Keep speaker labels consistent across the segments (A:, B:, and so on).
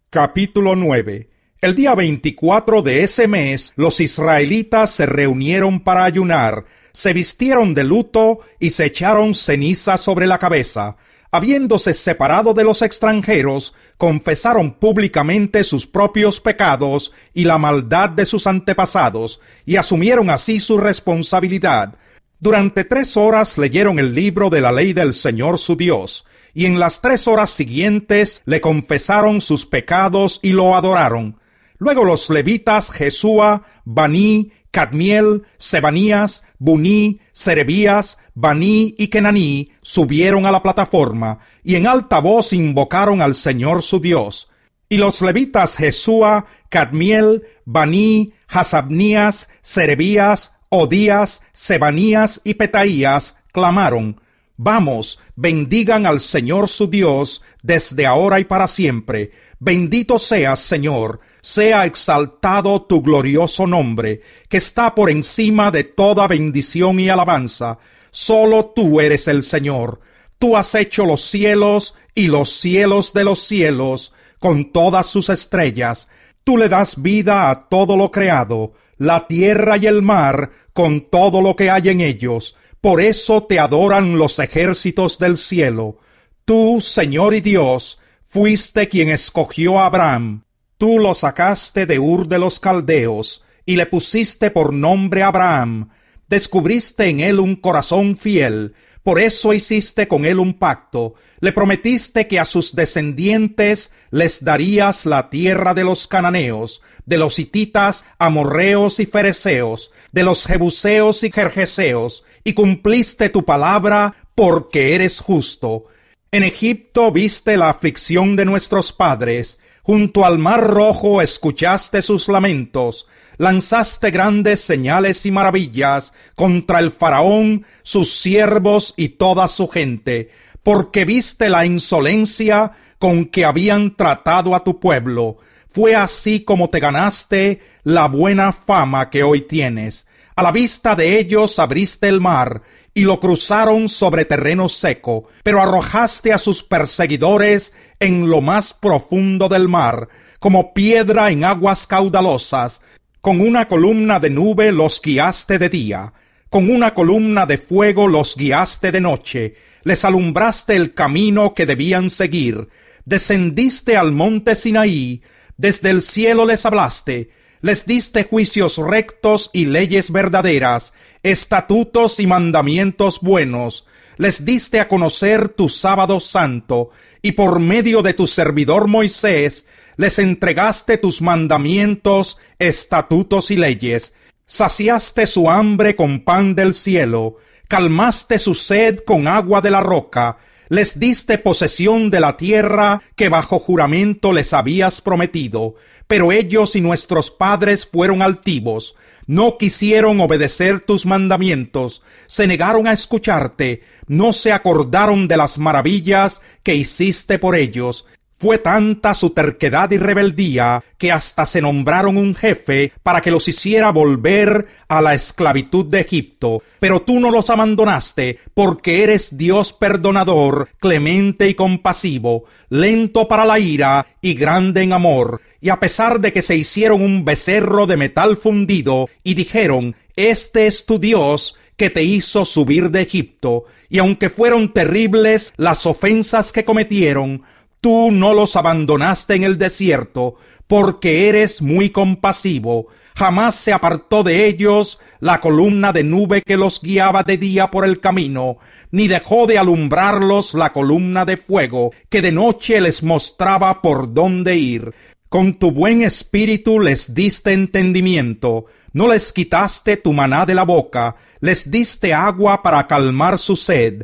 A: Capítulo 9. El día 24 de ese mes, los israelitas se reunieron para ayunar, se vistieron de luto y se echaron ceniza sobre la cabeza. Habiéndose separado de los extranjeros, confesaron públicamente sus propios pecados y la maldad de sus antepasados, y asumieron así su responsabilidad. Durante 3 horas leyeron el libro de la ley del Señor su Dios, y en las 3 horas siguientes le confesaron sus pecados y lo adoraron. Luego los levitas Jesúa, Baní, Cadmiel, Sebanías, Buní, Serebías, Baní y Kenaní subieron a la plataforma y en alta voz invocaron al Señor su Dios. Y los levitas Jesúa, Cadmiel, Baní, Hasabnías, Serebías, Odías, Sebanías y Petaías clamaron: Vamos, bendigan al Señor su Dios desde ahora y para siempre. Bendito seas, Señor, sea exaltado tu glorioso nombre, que está por encima de toda bendición y alabanza. Solo tú eres el Señor. Tú has hecho los cielos y los cielos de los cielos, con todas sus estrellas. Tú le das vida a todo lo creado, la tierra y el mar, con todo lo que hay en ellos. Por eso te adoran los ejércitos del cielo. Tú, Señor y Dios, fuiste quien escogió a Abraham. Tú lo sacaste de Ur de los Caldeos, y le pusiste por nombre Abraham. Descubriste en él un corazón fiel, por eso hiciste con él un pacto. Le prometiste que a sus descendientes les darías la tierra de los cananeos, de los hititas, amorreos y fereceos, de los jebuseos y gergeseos, y cumpliste tu palabra porque eres justo. En Egipto viste la aflicción de nuestros padres, junto al mar rojo escuchaste sus lamentos, lanzaste grandes señales y maravillas contra el faraón, sus siervos y toda su gente, porque viste la insolencia con que habían tratado a tu pueblo. Fue así como te ganaste la buena fama que hoy tienes. A la vista de ellos abriste el mar, y lo cruzaron sobre terreno seco, pero arrojaste a sus perseguidores en lo más profundo del mar, como piedra en aguas caudalosas. Con una columna de nube los guiaste de día, con una columna de fuego los guiaste de noche, les alumbraste el camino que debían seguir. Descendiste al monte Sinaí, desde el cielo les hablaste, les diste juicios rectos y leyes verdaderas, estatutos y mandamientos buenos, les diste a conocer tu sábado santo, y por medio de tu servidor Moisés, les entregaste tus mandamientos, estatutos y leyes. Saciaste su hambre con pan del cielo, calmaste su sed con agua de la roca, les diste posesión de la tierra que bajo juramento les habías prometido. Pero ellos y nuestros padres fueron altivos, no quisieron obedecer tus mandamientos, se negaron a escucharte, no se acordaron de las maravillas que hiciste por ellos. Fue tanta su terquedad y rebeldía que hasta se nombraron un jefe para que los hiciera volver a la esclavitud de Egipto. Pero tú no los abandonaste, porque eres Dios perdonador, clemente y compasivo, lento para la ira y grande en amor. Y a pesar de que se hicieron un becerro de metal fundido y dijeron: Este es tu Dios que te hizo subir de Egipto, y aunque fueron terribles las ofensas que cometieron, tú no los abandonaste en el desierto, porque eres muy compasivo. Jamás se apartó de ellos la columna de nube que los guiaba de día por el camino, ni dejó de alumbrarlos la columna de fuego que de noche les mostraba por dónde ir. Con tu buen espíritu les diste entendimiento, no les quitaste tu maná de la boca, les diste agua para calmar su sed.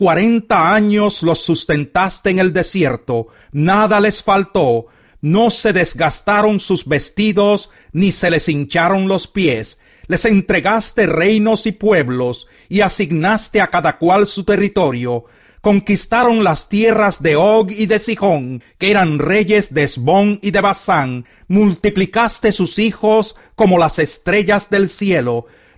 A: 40 años los sustentaste en el desierto, nada les faltó, no se desgastaron sus vestidos, ni se les hincharon los pies. Les entregaste reinos y pueblos, y asignaste a cada cual su territorio. Conquistaron las tierras de Og y de Sihón, que eran reyes de Hesbón y de Basán. Multiplicaste sus hijos como las estrellas del cielo.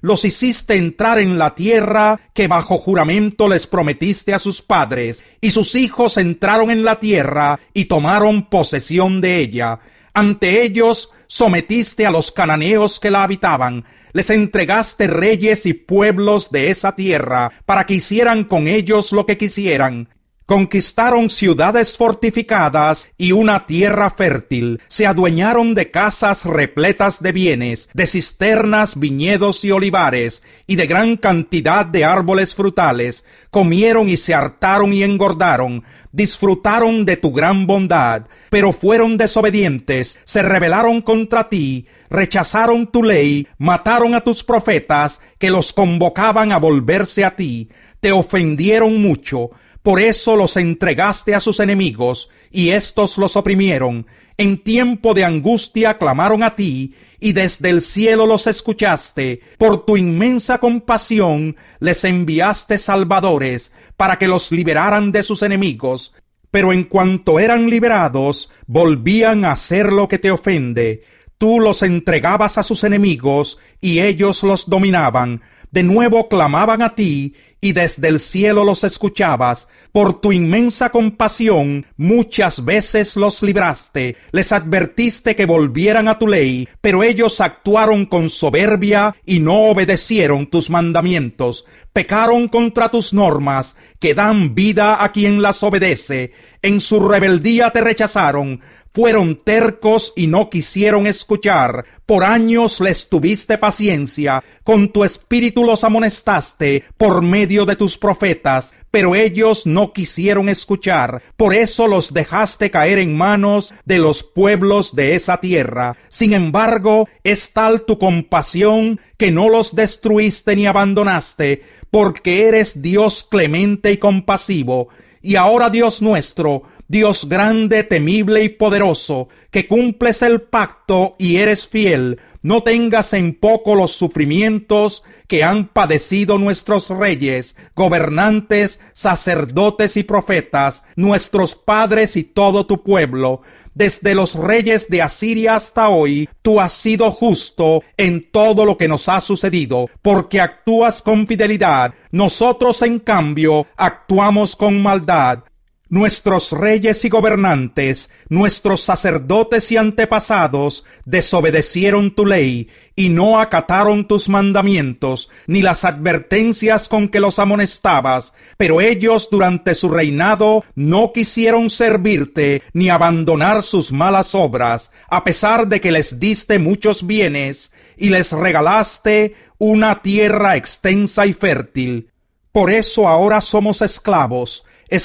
A: los hiciste entrar en la tierra que bajo juramento les prometiste a sus padres, y sus hijos entraron en la tierra y tomaron posesión de ella. Ante ellos sometiste a los cananeos que la habitaban, les entregaste reyes y pueblos de esa tierra para que hicieran con ellos lo que quisieran. Conquistaron ciudades fortificadas y una tierra fértil, se adueñaron de casas repletas de bienes, de cisternas, viñedos y olivares, y de gran cantidad de árboles frutales, comieron y se hartaron y engordaron, disfrutaron de tu gran bondad, pero fueron desobedientes, se rebelaron contra ti, rechazaron tu ley, mataron a tus profetas, que los convocaban a volverse a ti, te ofendieron mucho. Por eso los entregaste a sus enemigos, y éstos los oprimieron. En tiempo de angustia clamaron a ti, y desde el cielo los escuchaste. Por tu inmensa compasión les enviaste salvadores, para que los liberaran de sus enemigos. Pero en cuanto eran liberados, volvían a hacer lo que te ofende. Tú los entregabas a sus enemigos, y ellos los dominaban. De nuevo clamaban a ti, y desde el cielo los escuchabas. Por tu inmensa compasión muchas veces los libraste, les advertiste que volvieran a tu ley, pero ellos actuaron con soberbia y no obedecieron tus mandamientos. Pecaron contra tus normas, que dan vida a quien las obedece. En su rebeldía te rechazaron. Fueron tercos y no quisieron escuchar. Por años les tuviste paciencia. Con tu espíritu los amonestaste por medio de tus profetas, pero ellos no quisieron escuchar. Por eso los dejaste caer en manos de los pueblos de esa tierra. Sin embargo, es tal tu compasión que no los destruiste ni abandonaste, porque eres Dios clemente y compasivo. Y ahora, Dios nuestro, Dios grande, temible y poderoso, que cumples el pacto y eres fiel, no tengas en poco los sufrimientos que han padecido nuestros reyes, gobernantes, sacerdotes y profetas, nuestros padres y todo tu pueblo. Desde los reyes de Asiria hasta hoy, tú has sido justo en todo lo que nos ha sucedido, porque actúas con fidelidad. Nosotros, en cambio, actuamos con maldad. Nuestros reyes y gobernantes, nuestros sacerdotes y antepasados desobedecieron tu ley y no acataron tus mandamientos, ni las advertencias con que los amonestabas, pero ellos durante su reinado no quisieron servirte ni abandonar sus malas obras, a pesar de que les diste muchos bienes y les regalaste una tierra extensa y fértil. Por eso ahora somos esclavos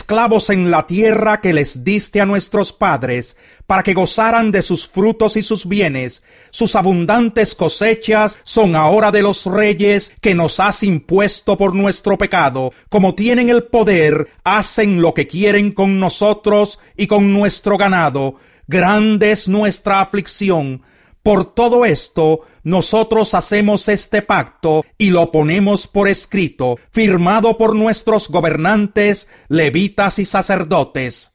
A: en la tierra que les diste a nuestros padres, para que gozaran de sus frutos y sus bienes. Sus abundantes cosechas son ahora de los reyes que nos has impuesto por nuestro pecado. Como tienen el poder, hacen lo que quieren con nosotros y con nuestro ganado. Grande es nuestra aflicción. Por todo esto, nosotros hacemos este pacto y lo ponemos por escrito, firmado por nuestros gobernantes, levitas y sacerdotes.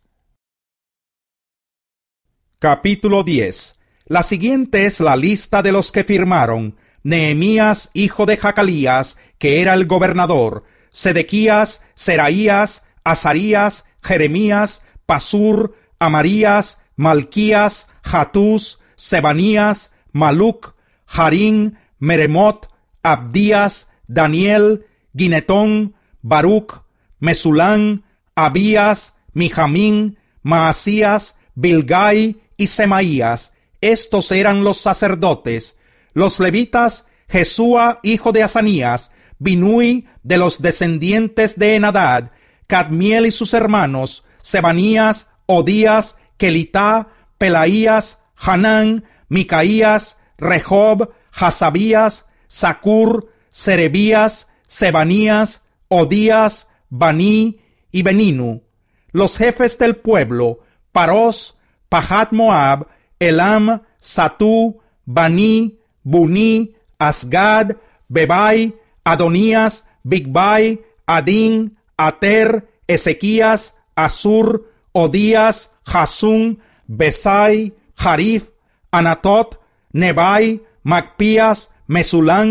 A: Capítulo 10. La siguiente es la lista de los que firmaron: Nehemías, hijo de Jacalías, que era el gobernador; Sedequías, Seraías, Azarías, Jeremías, Pasur, Amarías, Malquías, Hatús, Sebanías, Maluc, Harín, Meremot, Abdías, Daniel, Ginetón, Baruc, Mesulán, Abías, Mijamín, Maasías, Bilgai y Semaías. Estos eran los sacerdotes. Los levitas: Jesúa, hijo de Asanías; Binui, de los descendientes de Enadad; Cadmiel y sus hermanos; Sebanías, Odías, Kelitá, Pelaías, Hanán, Micaías, Rehob, Hasabías, Zacur, Serebías, Sebanías, Odías, Baní y Beninu. Los jefes del pueblo: Paros, Pahat Moab, Elam, Satú, Baní, Buní, Asgad, Bebai, Adonías, Bigbai, Adín, Ater, Ezequías, Asur, Odías, Jasún, Besai, Jarif, Anatot, Nebai, Macpías, Mesulán,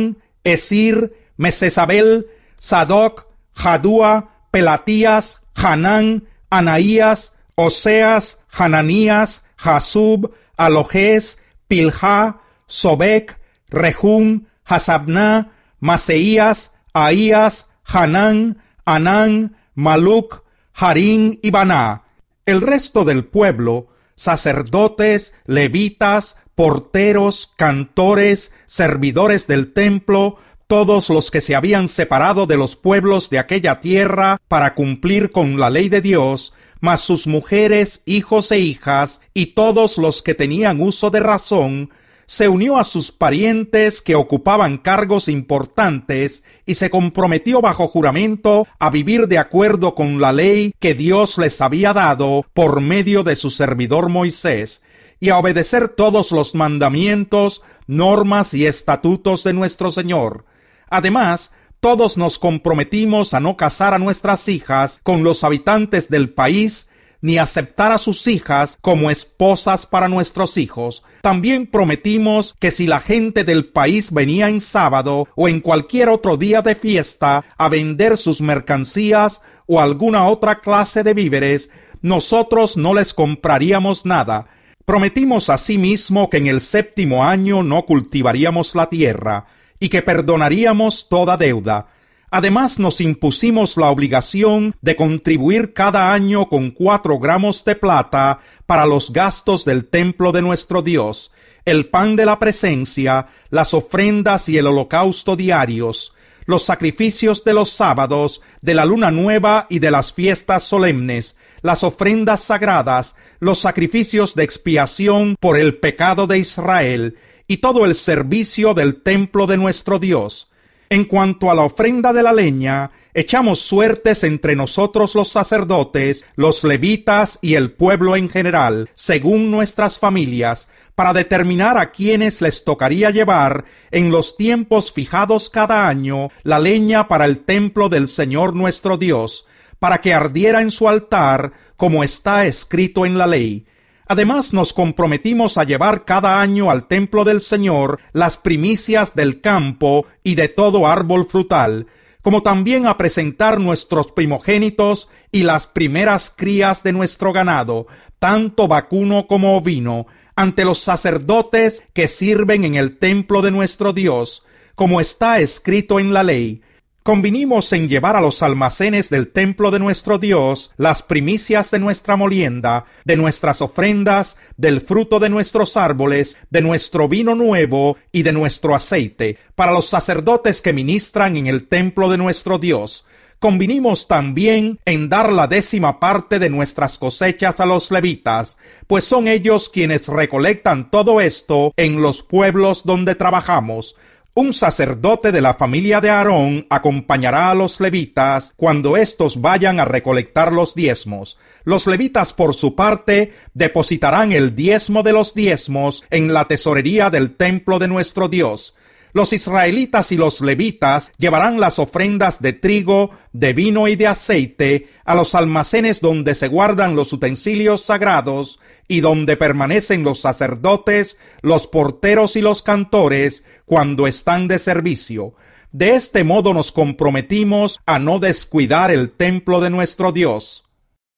A: Esir, Mesesabel, Sadoc, Jadúa, Pelatías, Hanán, Anaías, Oseas, Hananías, Jasub, Alojés, Pilha, Sobek, Rehum, Hasabná, Maseías, Ahías, Hanán, Anán, Maluc, Harín y Baná. El resto del pueblo, sacerdotes, levitas, porteros, cantores, servidores del templo, todos los que se habían separado de los pueblos de aquella tierra para cumplir con la ley de Dios, mas sus mujeres, hijos e hijas, y todos los que tenían uso de razón, se unió a sus parientes que ocupaban cargos importantes y se comprometió bajo juramento a vivir de acuerdo con la ley que Dios les había dado por medio de su servidor Moisés, y a obedecer todos los mandamientos, normas y estatutos de nuestro Señor. Además, todos nos comprometimos a no casar a nuestras hijas con los habitantes del país, ni aceptar a sus hijas como esposas para nuestros hijos. También prometimos que si la gente del país venía en sábado o en cualquier otro día de fiesta a vender sus mercancías o alguna otra clase de víveres, nosotros no les compraríamos nada. Prometimos asimismo que en el 7º año no cultivaríamos la tierra y que perdonaríamos toda deuda. Además, nos impusimos la obligación de contribuir cada año con 4 gramos de plata para los gastos del templo de nuestro Dios, el pan de la presencia, las ofrendas y el holocausto diarios, los sacrificios de los sábados, de la luna nueva y de las fiestas solemnes, las ofrendas sagradas, los sacrificios de expiación por el pecado de Israel, y todo el servicio del templo de nuestro Dios. En cuanto a la ofrenda de la leña, echamos suertes entre nosotros los sacerdotes, los levitas y el pueblo en general, según nuestras familias, para determinar a quienes les tocaría llevar, en los tiempos fijados cada año, la leña para el templo del Señor nuestro Dios, para que ardiera en su altar, como está escrito en la ley. Además, nos comprometimos a llevar cada año al templo del Señor las primicias del campo y de todo árbol frutal, como también a presentar nuestros primogénitos y las primeras crías de nuestro ganado, tanto vacuno como ovino, ante los sacerdotes que sirven en el templo de nuestro Dios, como está escrito en la ley. Convinimos en llevar a los almacenes del templo de nuestro Dios las primicias de nuestra molienda, de nuestras ofrendas, del fruto de nuestros árboles, de nuestro vino nuevo y de nuestro aceite, para los sacerdotes que ministran en el templo de nuestro Dios. Convinimos también en dar la 10ª parte de nuestras cosechas a los levitas, pues son ellos quienes recolectan todo esto en los pueblos donde trabajamos. Un sacerdote de la familia de Aarón acompañará a los levitas cuando éstos vayan a recolectar los diezmos. Los levitas, por su parte, depositarán el diezmo de los diezmos en la tesorería del templo de nuestro Dios. Los israelitas y los levitas llevarán las ofrendas de trigo, de vino y de aceite a los almacenes donde se guardan los utensilios sagrados y donde permanecen los sacerdotes, los porteros y los cantores cuando están de servicio. De este modo nos comprometimos a no descuidar el templo de nuestro Dios.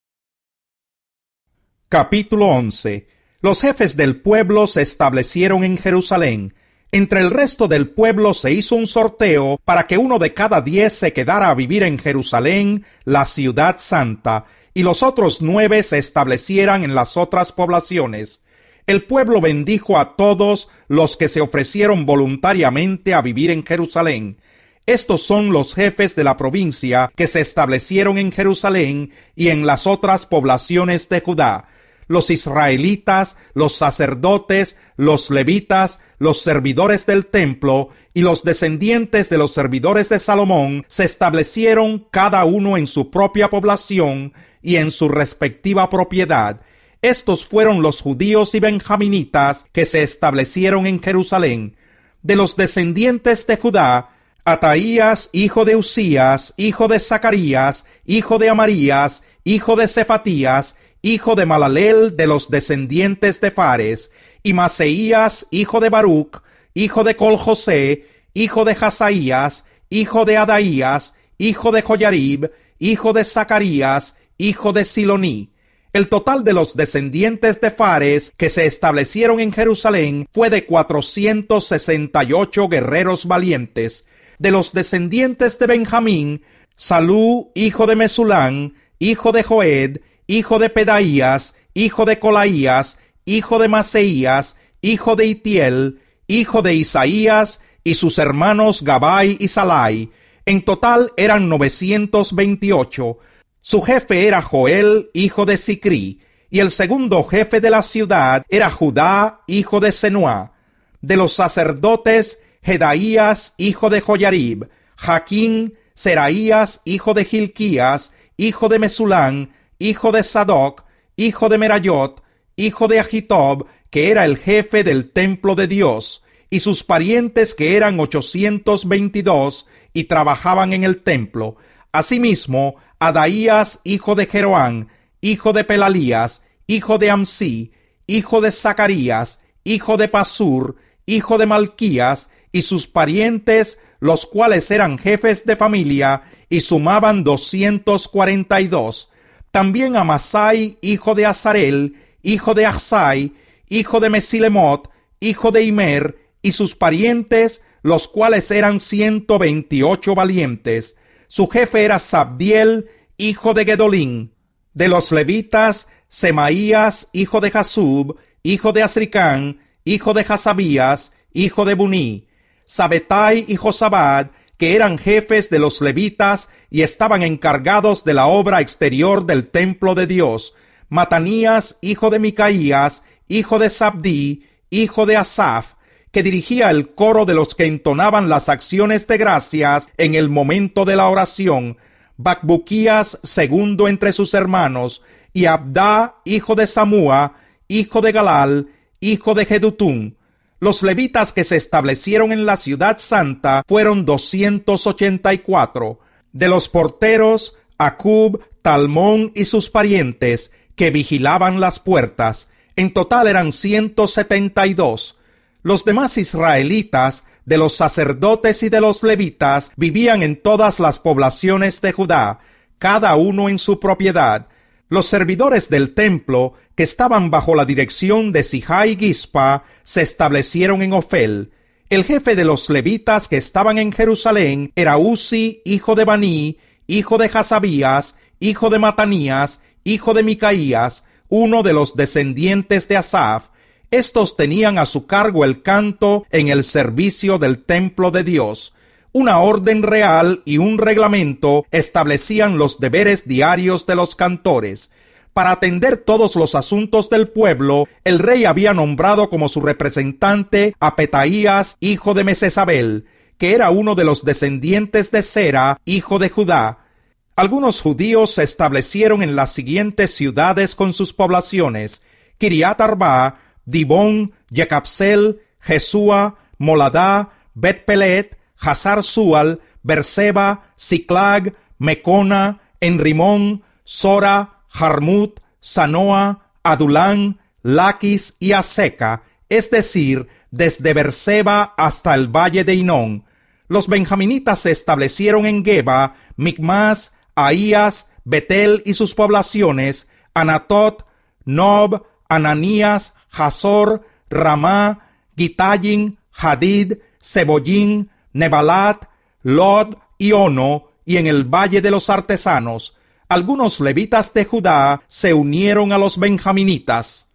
A: Capítulo 11. Los jefes del pueblo se establecieron en Jerusalén. Entre el resto del pueblo se hizo un sorteo para que 1 de cada 10 se quedara a vivir en Jerusalén, la ciudad santa, y los otros 9 se establecieran en las otras poblaciones. El pueblo bendijo a todos los que se ofrecieron voluntariamente a vivir en Jerusalén. Estos son los jefes de la provincia que se establecieron en Jerusalén y en las otras poblaciones de Judá: los israelitas, los sacerdotes, los levitas, los servidores del templo y los descendientes de los servidores de Salomón se establecieron cada uno en su propia población y en su respectiva propiedad. Estos fueron los judíos y benjaminitas que se establecieron en Jerusalén. De los descendientes de Judá: Ataías, hijo de Usías, hijo de Zacarías, hijo de Amarías, hijo de Cefatías, hijo de Malaleel, de los descendientes de Fares; y Maseías, hijo de Baruc, hijo de Col-José, hijo de Hazaías, hijo de Adaías, hijo de Joyarib, hijo de Zacarías, hijo de Siloní. El total de los descendientes de Fares que se establecieron en Jerusalén fue de 468 guerreros valientes. De los descendientes de Benjamín, Salú, hijo de Mesulán, hijo de Joed, hijo de Pedaías, hijo de Colaías, hijo de Maseías, hijo de Itiel, hijo de Isaías, y sus hermanos Gabai y Salai. En total eran 928. Su jefe era Joel, hijo de Sicri, y el segundo jefe de la ciudad era Judá, hijo de Senua. De los sacerdotes, Jedaías, hijo de Joyarib, Jaquín, Seraías, hijo de Hilquías, hijo de Mesulán, hijo de Sadoc, hijo de Merayot, hijo de Agitob, que era el jefe del templo de Dios, y sus parientes que eran 822 y trabajaban en el templo. Asimismo, Adaías, hijo de Jeroán, hijo de Pelalías, hijo de Amsi, hijo de Zacarías, hijo de Pasur, hijo de Malquías, y sus parientes, los cuales eran jefes de familia, y sumaban 242. También Amasai, hijo de Azarel, hijo de Achsai, hijo de Mesilemot, hijo de Imer, y sus parientes, los cuales eran 128 valientes. Su jefe era Sabdiel, hijo de Gedolín. De los levitas, Semaías, hijo de Jasub, hijo de Azricán, hijo de Hasabías, hijo de Buní. Sabetai y Josabad, que eran jefes de los levitas y estaban encargados de la obra exterior del templo de Dios. Matanías, hijo de Micaías, hijo de Sabdí, hijo de Asaf, que dirigía el coro de los que entonaban las acciones de gracias en el momento de la oración. Bacbuquías, segundo entre sus hermanos, y Abdá, hijo de Samúa, hijo de Galal, hijo de Jedutún. Los levitas que se establecieron en la ciudad santa fueron 284. De los porteros, Acub, Talmón y sus parientes, que vigilaban las puertas. En total eran 172. Los demás israelitas, de los sacerdotes y de los levitas, vivían en todas las poblaciones de Judá, cada uno en su propiedad. Los servidores del templo, que estaban bajo la dirección de Sijai y Gispa, se establecieron en Ofel. El jefe de los levitas que estaban en Jerusalén era Uzi, hijo de Baní, hijo de Hasabías, hijo de Matanías, hijo de Micaías, uno de los descendientes de Asaf. Estos tenían a su cargo el canto en el servicio del templo de Dios. Una orden real y un reglamento establecían los deberes diarios de los cantores. Para atender todos los asuntos del pueblo, el rey había nombrado como su representante a Petaías, hijo de Mesesabel, que era uno de los descendientes de Sera, hijo de Judá. Algunos judíos se establecieron en las siguientes ciudades con sus poblaciones: Kiriat Arba, Dibón, Yecapsel, Jesúa, Moladá, Bet-Pelet, Hazar Sual, Berseba, Siclag, Mecona, Enrimón, Sora, Jarmut, Sanoa, Adulán, Laquis y Aseca, es decir, desde Berseba hasta el valle de Hinón. Los benjaminitas se establecieron en Geba, Micmas, Ahías, Betel y sus poblaciones, Anatot, Nob, Ananías, Hazor, Ramá, Gitayin, Hadid, Sebollín, Nebalat, Lod y Ono, y en el valle de los artesanos. Algunos levitas de Judá se unieron a los benjaminitas.